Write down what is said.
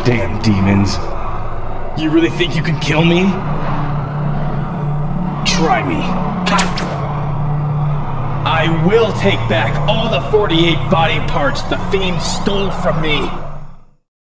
Damn demons. You really think you can kill me? Try me. I will take back all the 48 body parts the Fiend stole from me.